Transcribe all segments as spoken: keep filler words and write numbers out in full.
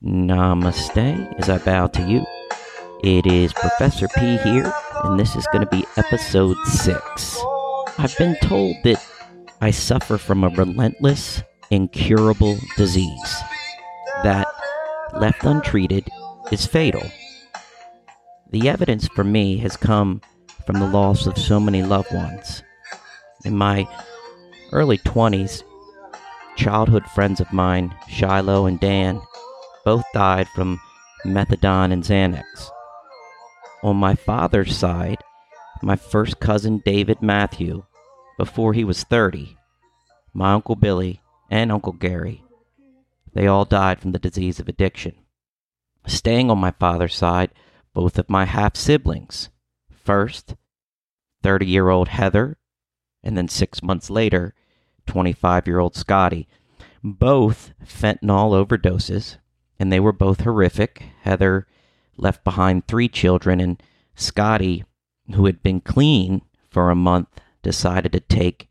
Namaste, as I bow to you. It is Professor P here, and this is going to be episode six. I've been told that I suffer from a relentless, incurable disease that, left untreated, is fatal. The evidence for me has come from the loss of so many loved ones. In my early twenties, childhood friends of mine, Shiloh and Dan, both died from methadone and Xanax. On my father's side, my first cousin David Matthew, before he was thirty, my Uncle Billy, and Uncle Gary, they all died from the disease of addiction. Staying on my father's side, both of my half-siblings, first, thirty-year-old Heather, and then six months later, twenty-five-year-old Scotty, both fentanyl overdoses, and they were both horrific. Heather left behind three children, and Scotty, who had been clean for a month, decided to take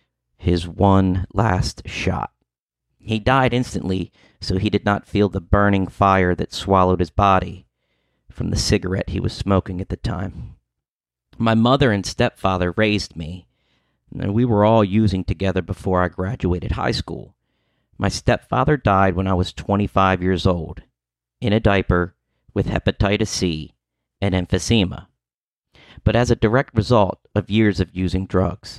his one last shot. He died instantly, so he did not feel the burning fire that swallowed his body from the cigarette he was smoking at the time. My mother and stepfather raised me, and we were all using together before I graduated high school. My stepfather died when I was twenty-five years old, in a diaper with hepatitis C and emphysema, but as a direct result of years of using drugs.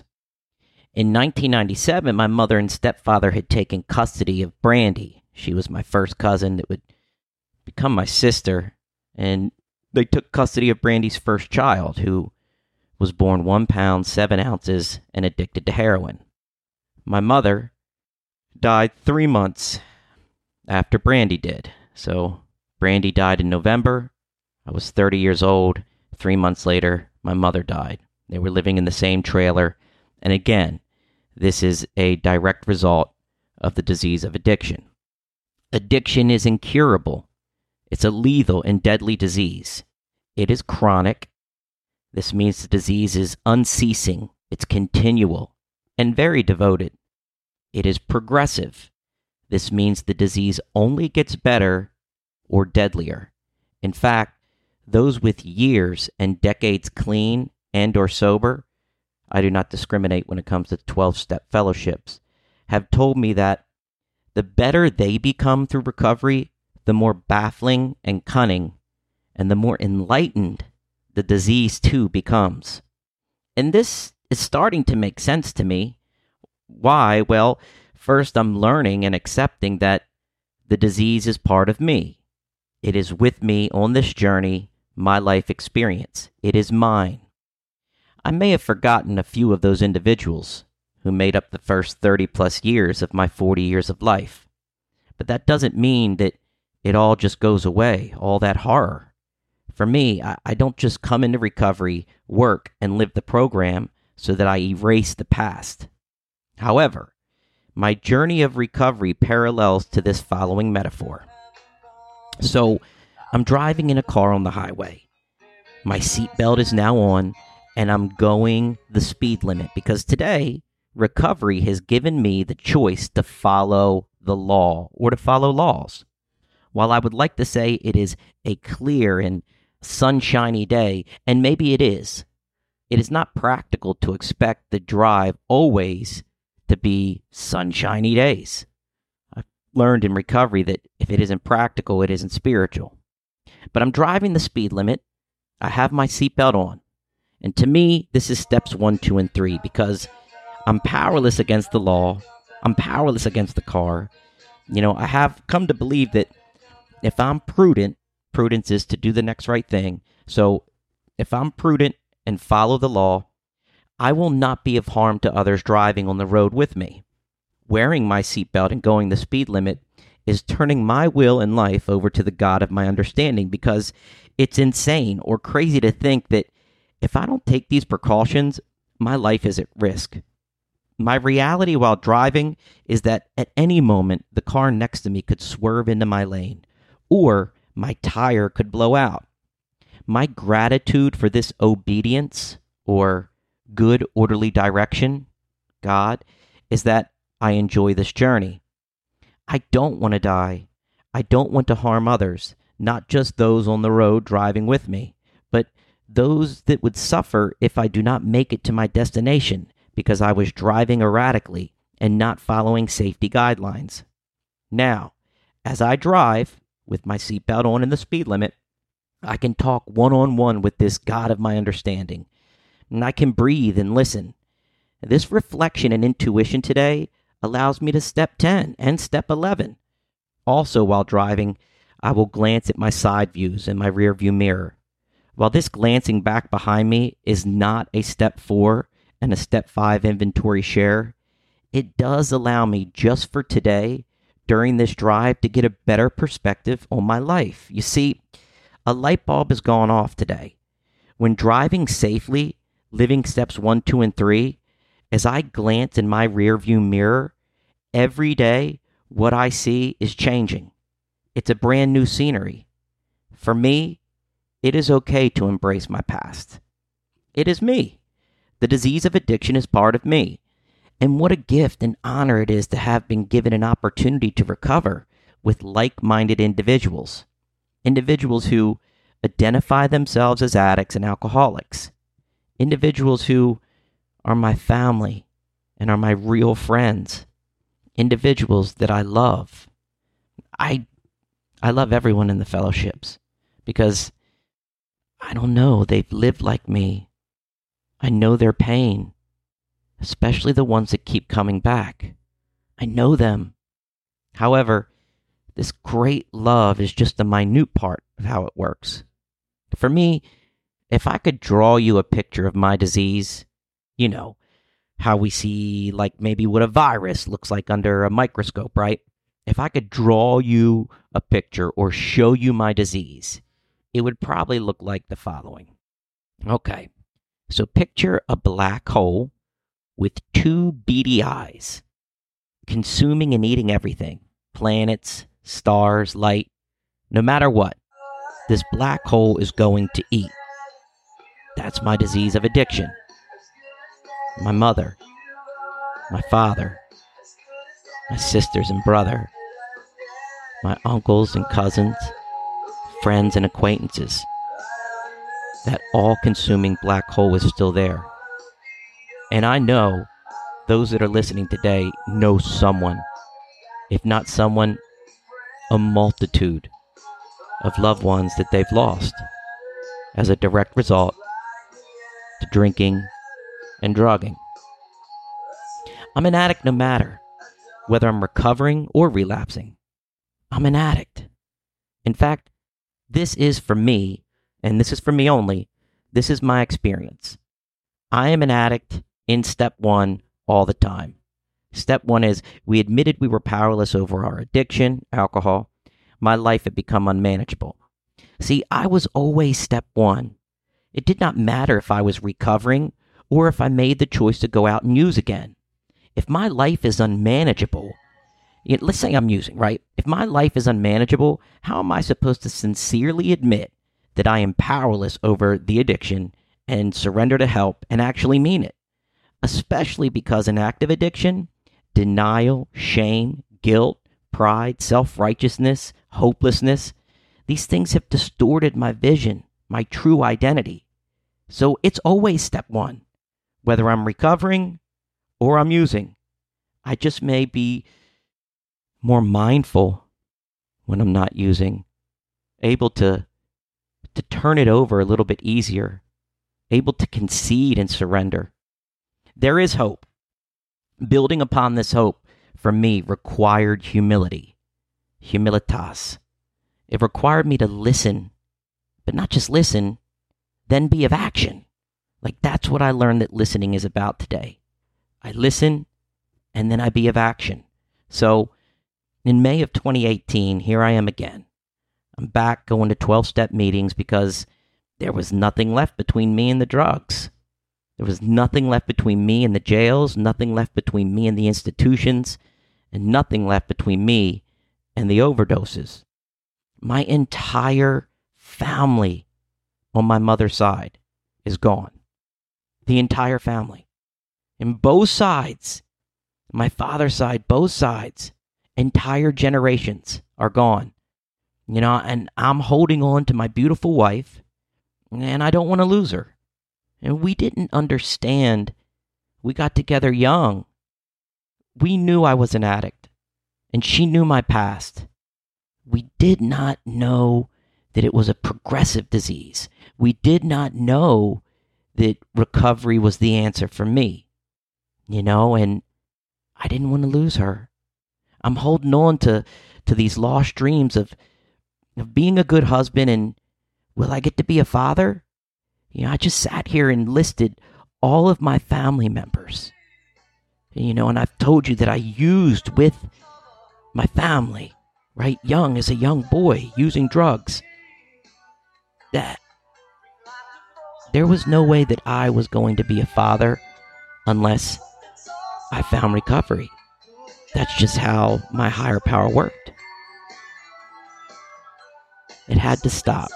In nineteen ninety-seven, my mother and stepfather had taken custody of Brandy. She was my first cousin that would become my sister, and they took custody of Brandy's first child, who was born one pound, seven ounces, and addicted to heroin. My mother died three months after Brandy did. So Brandy died in November. I was thirty years old. Three months later, my mother died. They were living in the same trailer. And again, this is a direct result of the disease of addiction. Addiction is incurable. It's a lethal and deadly disease. It is chronic. This means the disease is unceasing. It's continual and very devoted. It is progressive. This means the disease only gets better or deadlier. In fact, those with years and decades clean and or sober, I do not discriminate when it comes to twelve-step fellowships, have told me that the better they become through recovery, the more baffling and cunning, and the more enlightened the disease too becomes. And this is starting to make sense to me. Why? Well, first I'm learning and accepting that the disease is part of me. It is with me on this journey, my life experience. It is mine. I may have forgotten a few of those individuals who made up the first thirty plus years of my forty years of life. But that doesn't mean that it all just goes away, all that horror. For me, I, I don't just come into recovery, work, and live the program so that I erase the past. However, my journey of recovery parallels to this following metaphor. So, I'm driving in a car on the highway. My seatbelt is now on, and I'm going the speed limit because today, recovery has given me the choice to follow the law or to follow laws. While I would like to say it is a clear and sunshiny day, and maybe it is, it is not practical to expect the drive always to be sunshiny days. I've learned in recovery that if it isn't practical, it isn't spiritual. But I'm driving the speed limit. I have my seatbelt on. And to me, this is steps one, two, and three because I'm powerless against the law. I'm powerless against the car. You know, I have come to believe that if I'm prudent, prudence is to do the next right thing. So if I'm prudent and follow the law, I will not be of harm to others driving on the road with me. Wearing my seatbelt and going the speed limit is turning my will and life over to the God of my understanding because it's insane or crazy to think that if I don't take these precautions, my life is at risk. My reality while driving is that at any moment, the car next to me could swerve into my lane, or my tire could blow out. My gratitude for this obedience, or good orderly direction, God, is that I enjoy this journey. I don't want to die. I don't want to harm others, not just those on the road driving with me, but those that would suffer if I do not make it to my destination because I was driving erratically and not following safety guidelines. Now, as I drive with my seatbelt on and the speed limit, I can talk one-on-one with this God of my understanding, and I can breathe and listen. This reflection and intuition today allows me to step ten and step eleven. Also, while driving, I will glance at my side views and my rear view mirror. While this glancing back behind me is not a step four and a step five inventory share, it does allow me just for today, during this drive, to get a better perspective on my life. You see, a light bulb has gone off today. When driving safely, living steps one, two, and three, as I glance in my rear view mirror, every day, what I see is changing. It's a brand new scenery. For me, it is okay to embrace my past. It is me. The disease of addiction is part of me. And what a gift and honor it is to have been given an opportunity to recover with like-minded individuals. Individuals who identify themselves as addicts and alcoholics. Individuals who are my family and are my real friends. Individuals that I love. I I love everyone in the fellowships because I don't know, they've lived like me. I know their pain, especially the ones that keep coming back. I know them. However, this great love is just a minute part of how it works. For me, if I could draw you a picture of my disease, you know, how we see like maybe what a virus looks like under a microscope, right? If I could draw you a picture or show you my disease, it would probably look like the following. Okay, so picture a black hole with two beady eyes, consuming and eating everything, planets, stars, light, no matter what, this black hole is going to eat. That's my disease of addiction. My mother, my father, my sisters and brother, my uncles and cousins, friends and acquaintances. That all-consuming black hole is still there. And I know those that are listening today know someone, if not someone, a multitude of loved ones that they've lost as a direct result to drinking and drugging. I'm an addict no matter whether I'm recovering or relapsing. I'm an addict. In fact, this is for me, and this is for me only, this is my experience. I am an addict in step one all the time. Step one is we admitted we were powerless over our addiction, alcohol. My life had become unmanageable. See, I was always step one. It did not matter if I was recovering or if I made the choice to go out and use again. If my life is unmanageable, you know, let's say I'm using, right? If my life is unmanageable, how am I supposed to sincerely admit that I am powerless over the addiction and surrender to help and actually mean it? Especially because in active addiction, denial, shame, guilt, pride, self-righteousness, hopelessness, these things have distorted my vision, my true identity. So it's always step one. Whether I'm recovering or I'm using, I just may be more mindful when I'm not using, able to, to turn it over a little bit easier, able to concede and surrender. There is hope. Building upon this hope, for me, required humility, humilitas. It required me to listen, but not just listen, then be of action. Like that's what I learned that listening is about today. I listen, and then I be of action. So in May of twenty eighteen, here I am again. I'm back going to twelve-step meetings because there was nothing left between me and the drugs. There was nothing left between me and the jails, nothing left between me and the institutions, and nothing left between me and the overdoses. My entire family on my mother's side is gone. The entire family. And both sides, my father's side, both sides, entire generations are gone. You know, and I'm holding on to my beautiful wife, and I don't want to lose her. And we didn't understand. We got together young. We knew I was an addict, and she knew my past. We did not know that it was a progressive disease. We did not know that recovery was the answer for me, you know, and I didn't want to lose her. I'm holding on to, to these lost dreams of, of being a good husband, and will I get to be a father? You know, I just sat here and listed all of my family members, you know, and I've told you that I used with my family, right? Young, as a young boy, using drugs. That there was no way that I was going to be a father unless I found recovery. That's just how my higher power worked. It had to stop.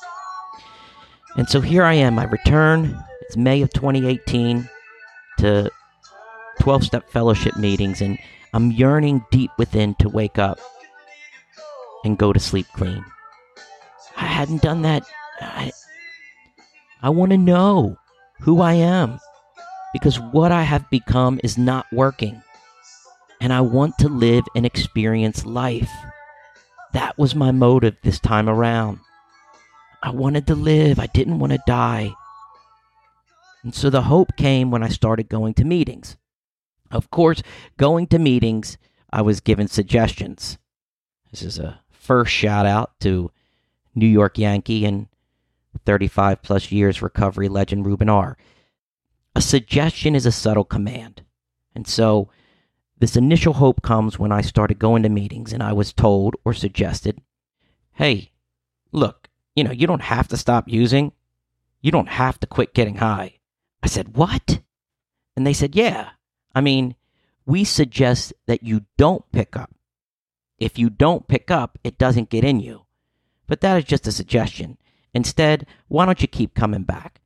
And so here I am. I return. It's May of twenty eighteen to twelve-step fellowship meetings, and I'm yearning deep within to wake up and go to sleep clean. I hadn't done that. I, I want to know who I am, because what I have become is not working. And I want to live and experience life. That was my motive this time around. I wanted to live. I didn't want to die. And so the hope came when I started going to meetings. Of course, going to meetings, I was given suggestions. This is a first shout out to New York Yankee and thirty-five plus years recovery legend Ruben R. A suggestion is a subtle command. And so this initial hope comes when I started going to meetings and I was told or suggested, hey, look, you know, you don't have to stop using. You don't have to quit getting high. I said, what? And they said, yeah. I mean, we suggest that you don't pick up. If you don't pick up, it doesn't get in you. But that is just a suggestion. Instead, why don't you keep coming back?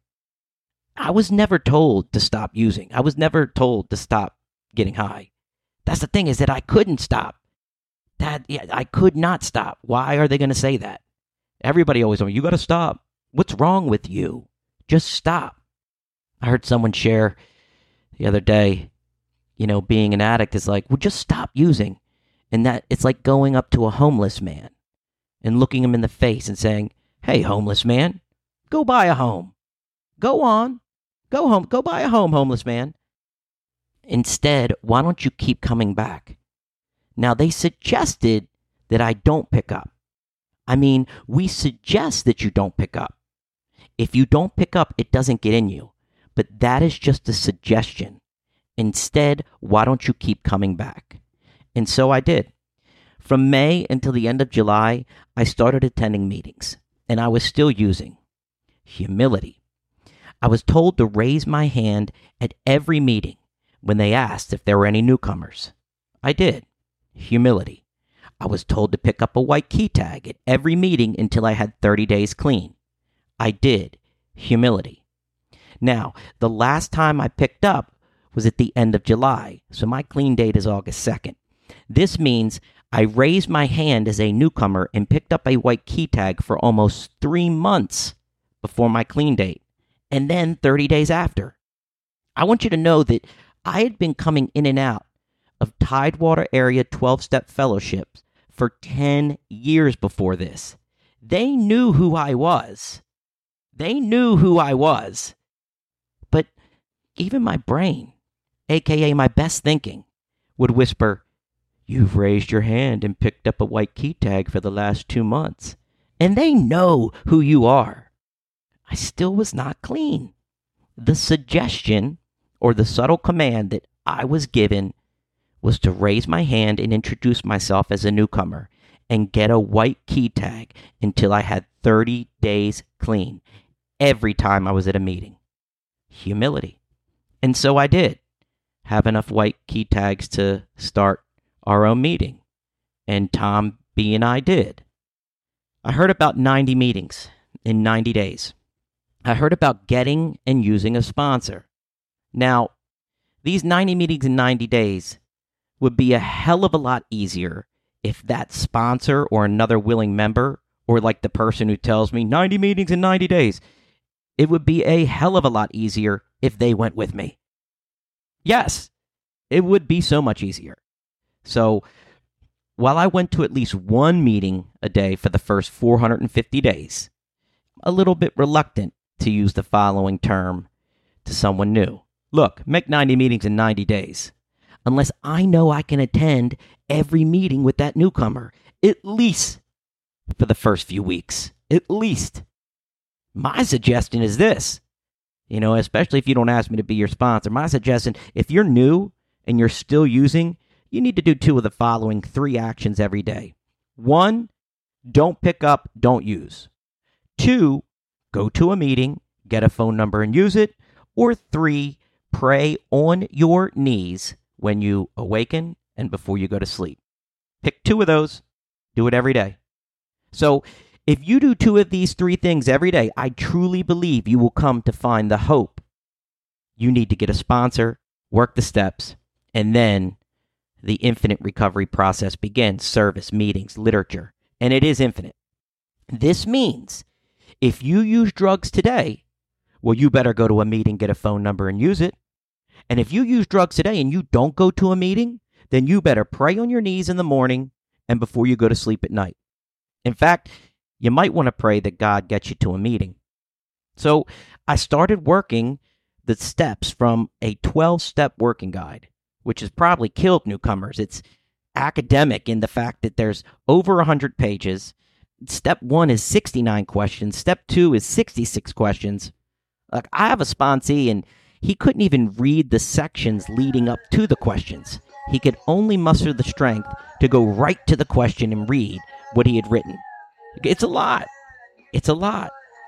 I was never told to stop using. I was never told to stop getting high. That's the thing, is that I couldn't stop. That yeah, I could not stop. Why are they going to say that? Everybody always told me, you got to stop. What's wrong with you? Just stop. I heard someone share the other day, you know, being an addict is like, well, just stop using. And that it's like going up to a homeless man and looking him in the face and saying, hey, homeless man, go buy a home. Go on. Go home. Go buy a home, homeless man. Instead, why don't you keep coming back? Now, they suggested that I don't pick up. I mean, we suggest that you don't pick up. If you don't pick up, it doesn't get in you. But that is just a suggestion. Instead, why don't you keep coming back? And so I did. From May until the end of July, I started attending meetings, and I was still using humility. I was told to raise my hand at every meeting when they asked if there were any newcomers. I did. Humility. I was told to pick up a white key tag at every meeting until I had thirty days clean. I did. Humility. Now, the last time I picked up was at the end of July, so my clean date is August second. This means I raised my hand as a newcomer and picked up a white key tag for almost three months before my clean date, and then thirty days after. I want you to know that I had been coming in and out of Tidewater area twelve-step fellowships for ten years before this. They knew who I was. They knew who I was. But even my brain, aka my best thinking, would whisper, you've raised your hand and picked up a white key tag for the last two months. And they know who you are. I still was not clean. The suggestion or the subtle command that I was given was to raise my hand and introduce myself as a newcomer and get a white key tag until I had thirty days clean every time I was at a meeting. Humility. And so I did have enough white key tags to start our own meeting. And Tom B and I did. I heard about ninety meetings in ninety days. I heard about getting and using a sponsor. Now, these ninety meetings in ninety days would be a hell of a lot easier if that sponsor or another willing member, or like the person who tells me ninety meetings in ninety days, it would be a hell of a lot easier if they went with me. Yes, it would be so much easier. So while I went to at least one meeting a day for the first four hundred fifty days, a little bit reluctant to use the following term to someone new. Look, make ninety meetings in ninety days. Unless I know I can attend every meeting with that newcomer, at least for the first few weeks. At least. My suggestion is this, you know, especially if you don't ask me to be your sponsor. My suggestion, if you're new and you're still using, you need to do two of the following three actions every day. One, don't pick up, don't use. Two, go to a meeting, get a phone number and use it. Or three, pray on your knees when you awaken and before you go to sleep. Pick two of those. Do it every day. So if you do two of these three things every day, I truly believe you will come to find the hope. You need to get a sponsor, work the steps, and then the infinite recovery process begins. Service, meetings, literature, and it is infinite. This means if you use drugs today, well, you better go to a meeting, get a phone number, and use it. And if you use drugs today and you don't go to a meeting, then you better pray on your knees in the morning and before you go to sleep at night. In fact, you might want to pray that God gets you to a meeting. So I started working the steps from a twelve-step working guide, which has probably killed newcomers. It's academic in the fact that there's over one hundred pages. Step one is sixty-nine questions. Step two is sixty-six questions. Like, I have a sponsee, and he couldn't even read the sections leading up to the questions. He could only muster the strength to go right to the question and read what he had written. It's a lot. It's a lot.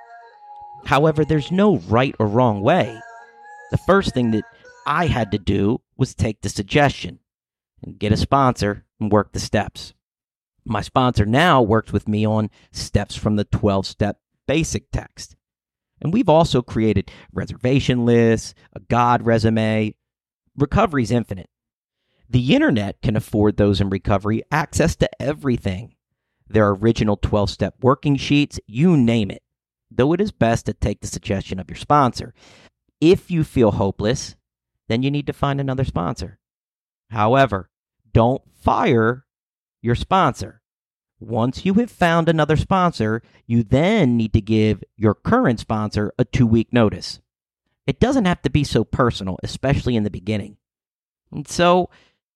However, there's no right or wrong way. The first thing that I had to do was take the suggestion and get a sponsor and work the steps. My sponsor now works with me on steps from the twelve-step basic text. And we've also created reservation lists, a God resume. Recovery's infinite. The internet can afford those in recovery access to everything. Their original twelve-step working sheets, you name it. Though it is best to take the suggestion of your sponsor. If you feel hopeless, then you need to find another sponsor. However, don't fire your sponsor. Once you have found another sponsor, you then need to give your current sponsor a two-week notice. It doesn't have to be so personal, especially in the beginning. And so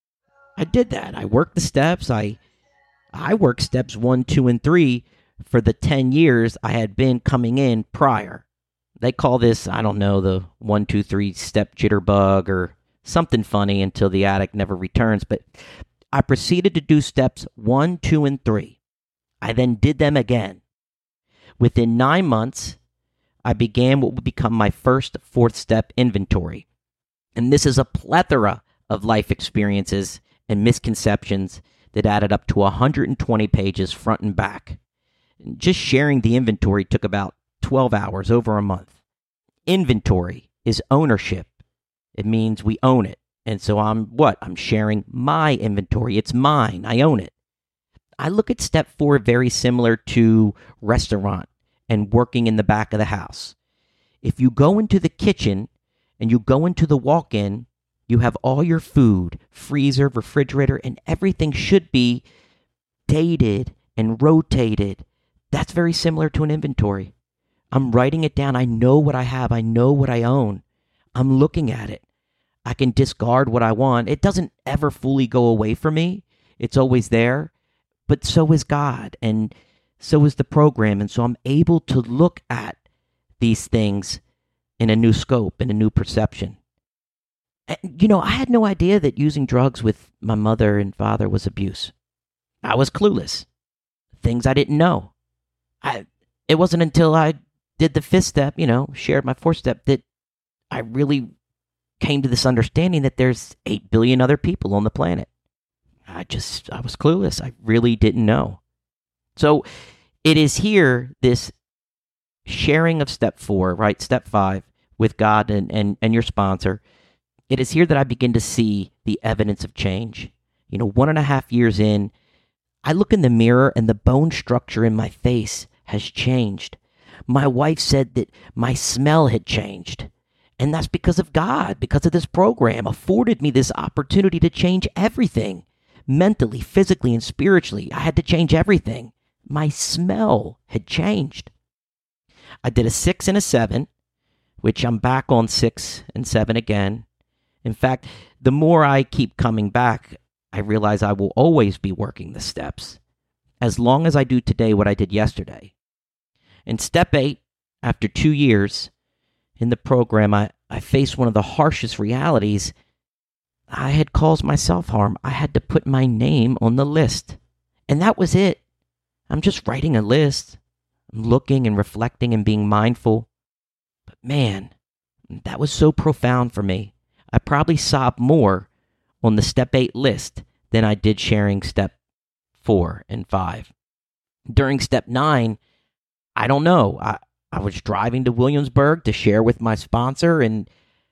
I did that. I worked the steps. I I worked steps one, two, and three for the ten years I had been coming in prior. They call this, I don't know, the one, two, three step jitterbug or something funny until the addict never returns. But I proceeded to do steps one, two, and three. I then did them again. Within nine months, I began what would become my first fourth step inventory. And this is a plethora of life experiences and misconceptions that added up to one hundred twenty pages front and back. Just sharing the inventory took about twelve hours, over a month. Inventory is ownership. It means we own it. And so I'm what? I'm sharing my inventory. It's mine. I own it. I look at step four very similar to restaurant and working in the back of the house. If you go into the kitchen and you go into the walk-in, you have all your food, freezer, refrigerator, and everything should be dated and rotated. That's very similar to an inventory. I'm writing it down. I know what I have. I know what I own. I'm looking at it. I can discard what I want. It doesn't ever fully go away from me. It's always there. But so is God, and so is the program. And so I'm able to look at these things in a new scope, in a new perception. And, you know, I had no idea that using drugs with my mother and father was abuse. I was clueless. Things I didn't know. I, it wasn't until I did the fifth step, you know, shared my fourth step, that I really came to this understanding that there's eight billion other people on the planet. I just, I was clueless. I really didn't know. So it is here, this sharing of step four, right? Step five with God and, and, and your sponsor. It is here that I begin to see the evidence of change. You know, one and a half years in, I look in the mirror and the bone structure in my face has changed. My wife said that my smell had changed. And that's because of God, because of this program, afforded me this opportunity to change everything. Mentally, physically, and spiritually, I had to change everything. My smell had changed. I did a six and a seven, which I'm back on six and seven again. In fact, the more I keep coming back, I realize I will always be working the steps, as long as I do today what I did yesterday. In step eight, after two years in the program, I, I faced one of the harshest realities. I had caused myself harm. I had to put my name on the list. And that was it. I'm just writing a list. I'm looking and reflecting and being mindful. But man, that was so profound for me. I probably sobbed more on the step eight list than I did sharing step four and five. During step nine, I don't know. I, I was driving to Williamsburg to share with my sponsor, and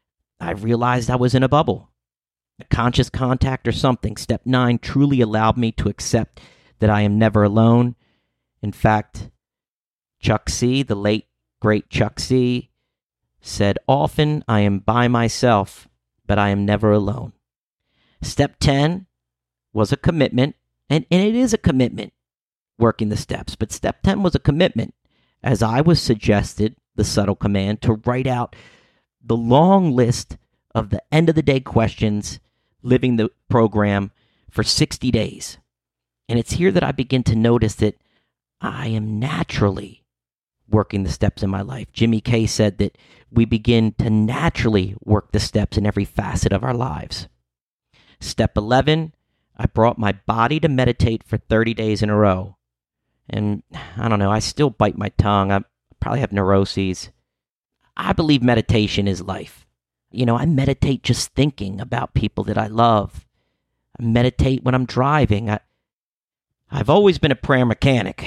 I realized I was in a bubble. A conscious contact or something. Step nine truly allowed me to accept that I am never alone. In fact, Chuck C., the late, great Chuck C., said, "Often I am by myself, but I am never alone." Step ten was a commitment, and, and it is a commitment, working the steps. But step ten was a commitment, as I was suggested, the subtle command, to write out the long list of the end of the day questions, living the program for sixty days. And it's here that I begin to notice that I am naturally working the steps in my life. Jimmy Kay said that we begin to naturally work the steps in every facet of our lives. Step eleven, I brought my body to meditate for thirty days in a row. And I don't know, I still bite my tongue. I probably have neuroses. I believe meditation is life. You know, I meditate just thinking about people that I love. I meditate when I'm driving. I, I've always been a prayer mechanic.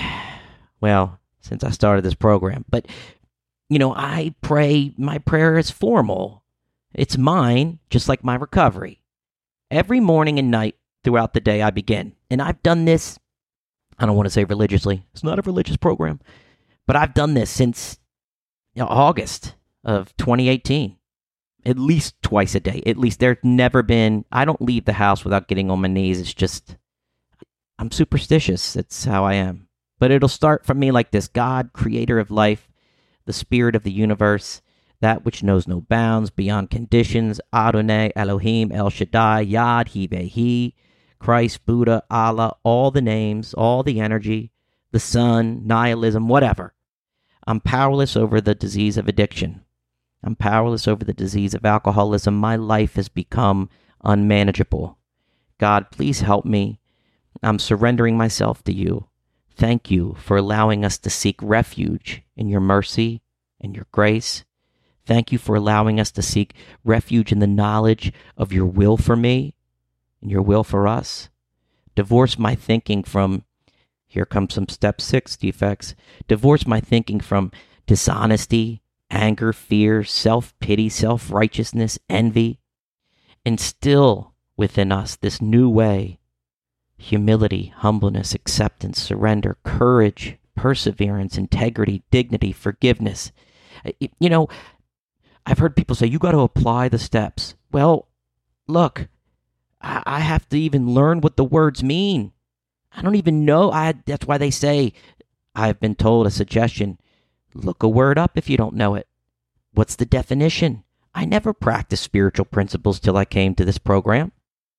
Well, since I started this program. But, you know, I pray, my prayer is formal. It's mine, just like my recovery. Every morning and night throughout the day I begin. And I've done this, I don't want to say religiously. It's not a religious program. But I've done this since you know, August of twenty eighteen. At least twice a day. At least there's never been, I don't leave the house without getting on my knees. It's just, I'm superstitious. That's how I am. But it'll start from me like this. God, creator of life, the spirit of the universe, that which knows no bounds, beyond conditions, Adonai, Elohim, El Shaddai, Yad, He, Christ, Buddha, Allah, all the names, all the energy, the sun, nihilism, whatever. I'm powerless over the disease of addiction. I'm powerless over the disease of alcoholism. My life has become unmanageable. God, please help me. I'm surrendering myself to you. Thank you for allowing us to seek refuge in your mercy and your grace. Thank you for allowing us to seek refuge in the knowledge of your will for me and your will for us. Divorce my thinking from, here comes some step six defects. Divorce my thinking from dishonesty, anger, fear, self-pity, self-righteousness, envy. Instill within us this new way: humility, humbleness, acceptance, surrender, courage, perseverance, integrity, dignity, forgiveness. You know, I've heard people say, you got to apply the steps. Well, look, I have to even learn what the words mean. I don't even know. I That's why they say, I've been told a suggestion, look a word up if you don't know it. What's the definition? I never practiced spiritual principles till I came to this program.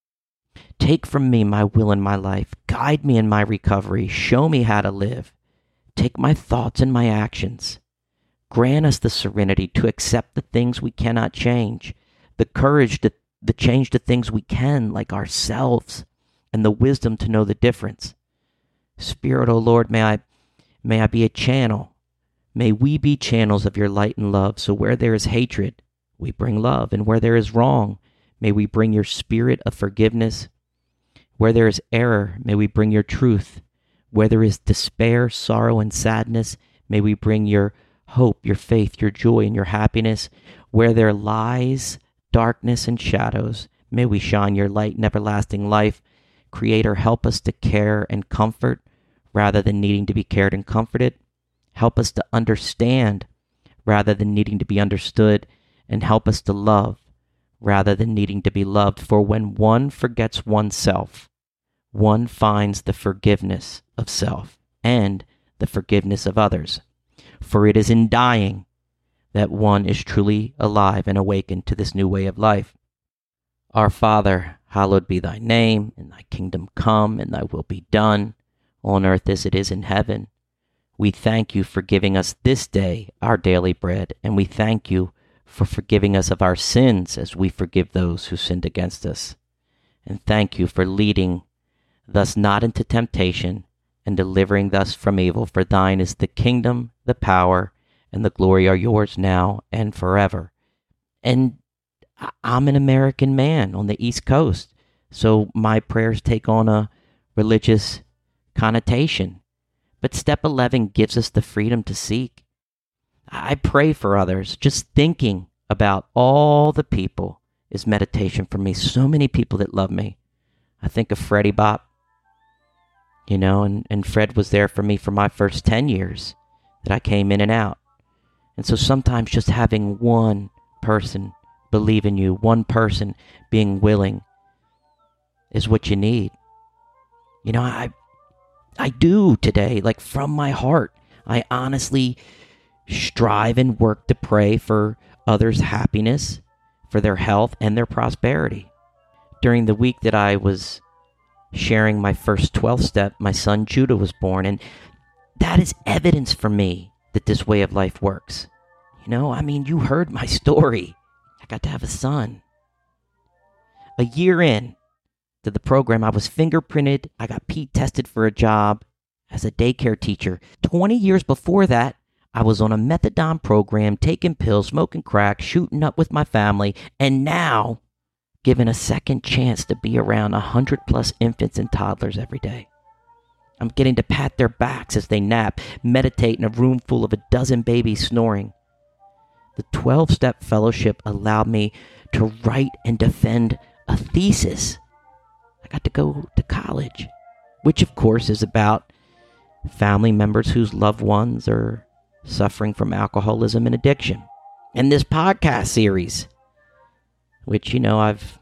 Take from me my will and my life. Guide me in my recovery. Show me how to live. Take my thoughts and my actions. Grant us the serenity to accept the things we cannot change, the courage to, to change the things we can, like ourselves, and the wisdom to know the difference. Spirit, O Lord, may I, may I be a channel. May we be channels of your light and love, so where there is hatred, we bring love, and where there is wrong, may we bring your spirit of forgiveness. Where there is error, may we bring your truth. Where there is despair, sorrow, and sadness, may we bring your hope, your faith, your joy, and your happiness. Where there lies darkness and shadows, may we shine your light and everlasting life. Creator, help us to care and comfort rather than needing to be cared and comforted. Help us to understand rather than needing to be understood. And help us to love rather than needing to be loved. For when one forgets oneself, one finds the forgiveness of self and the forgiveness of others. For it is in dying that one is truly alive and awakened to this new way of life. Our Father, hallowed be thy name, and thy kingdom come, and thy will be done, on earth as it is in heaven. We thank you for giving us this day our daily bread, and we thank you for forgiving us of our sins as we forgive those who sinned against us. And thank you for leading thus not into temptation and delivering us from evil. For thine is the kingdom, the power, and the glory are yours now and forever. And I'm an American man on the East Coast, so my prayers take on a religious connotation. But step eleven gives us the freedom to seek. I pray for others. Just thinking about all the people is meditation for me. So many people that love me. I think of Freddie Bop, you know, and, and Fred was there for me for my first ten years that I came in and out. And so sometimes just having one person believe in you, one person being willing is what you need. You know, I I do today, like from my heart. I honestly strive and work to pray for others' happiness, for their health, and their prosperity. During the week that I was sharing my first twelve step, my son Judah was born, and that is evidence for me that this way of life works. You know, I mean, you heard my story. I got to have a son. A year in to the program, I was fingerprinted. I got Pete tested for a job as a daycare teacher. twenty years before that, I was on a methadone program, taking pills, smoking crack, shooting up with my family, and now given a second chance to be around one hundred plus infants and toddlers every day. I'm getting to pat their backs as they nap, meditate in a room full of a dozen babies snoring. The twelve-step fellowship allowed me to write and defend a thesis. I got to go to college, which of course is about family members whose loved ones are suffering from alcoholism and addiction. And this podcast series, which, you know, I've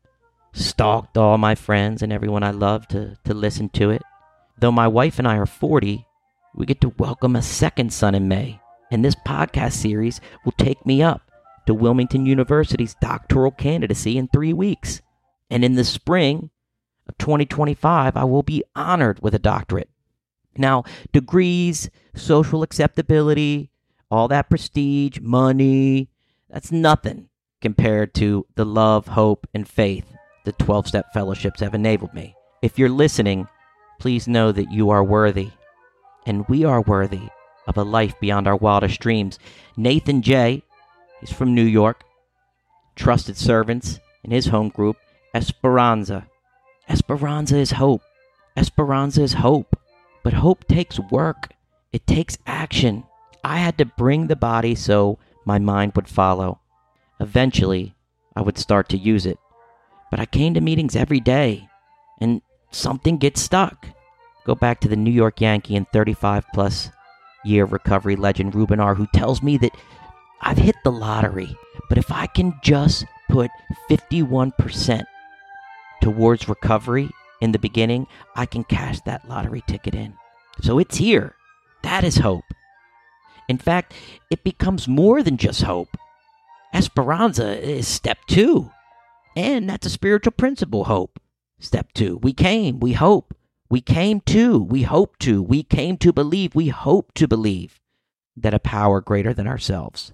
stalked all my friends and everyone I love to, to listen to it. Though my wife and I are forty, we get to welcome a second son in May. And this podcast series will take me up to Wilmington University's doctoral candidacy in three weeks. And in the spring of twenty twenty-five, I will be honored with a doctorate. Now, degrees, social acceptability, all that prestige, money, that's nothing compared to the love, hope, and faith the twelve-step fellowships have enabled me. If you're listening, please know that you are worthy, and we are worthy of a life beyond our wildest dreams. Nathan J., he's from New York, trusted servants in his home group, Esperanza. Esperanza is hope. Esperanza is hope. But hope takes work. It takes action. I had to bring the body so my mind would follow. Eventually, I would start to use it. But I came to meetings every day, and something gets stuck. Go back to the New York Yankee and thirty-five plus year recovery legend Ruben R., who tells me that I've hit the lottery, but if I can just put fifty-one percent towards recovery in the beginning, I can cash that lottery ticket in. So it's here. That is hope. In fact, it becomes more than just hope. Esperanza is step two. And that's a spiritual principle, hope. Step two. We came, we hope. We came to, we hope to, we came to believe, we hope to believe that a power greater than ourselves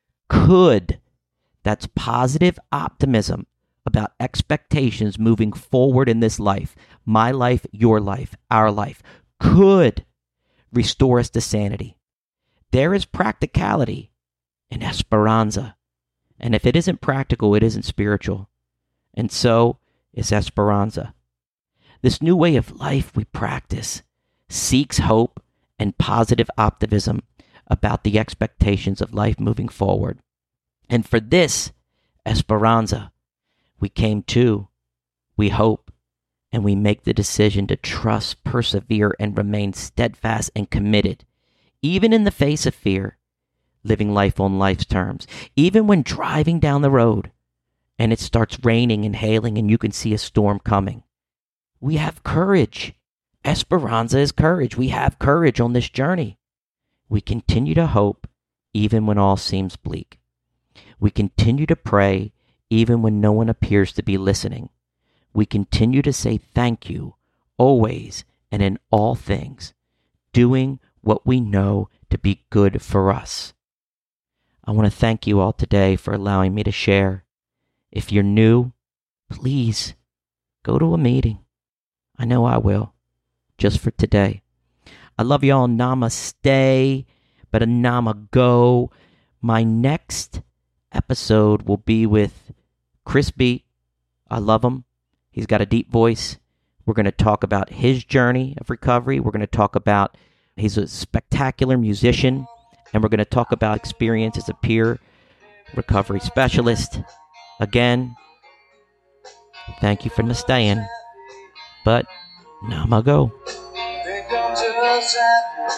could. That's positive optimism about expectations moving forward in this life, my life, your life, our life, could restore us to sanity. There is practicality in Esperanza. And if it isn't practical, it isn't spiritual. And so is Esperanza. This new way of life we practice seeks hope and positive optimism about the expectations of life moving forward. And for this Esperanza, we came to, we hope, and we make the decision to trust, persevere, and remain steadfast and committed, even in the face of fear, living life on life's terms, even when driving down the road and it starts raining and hailing and you can see a storm coming. We have courage. Esperanza is courage. We have courage on this journey. We continue to hope even when all seems bleak. We continue to pray even when no one appears to be listening. We continue to say thank you always and in all things, doing what we know to be good for us. I want to thank you all today for allowing me to share. If you're new, please go to a meeting. I know I will, just for today. I love y'all. Namaste, but a namago. My next episode will be with Chris B. I love him. He's got a deep voice. We're going to talk about his journey of recovery. We're going to talk about, he's a spectacular musician, and we're going to talk about experience as a peer recovery specialist. Again, thank you for staying, but namago. Think I'm just happy.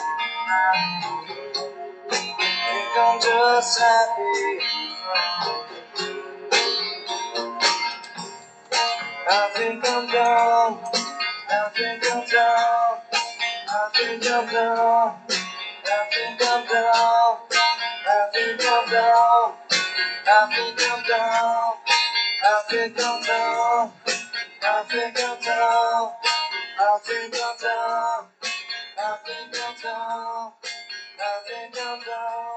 Think I'm just happy. I think I'm down. I think I'm down. I think I'm down. I think I'm down. I think I'm down. I think I'm down. I think I'm down. I think I'm down. I think I'm down. I think I'm down. I think I'm down.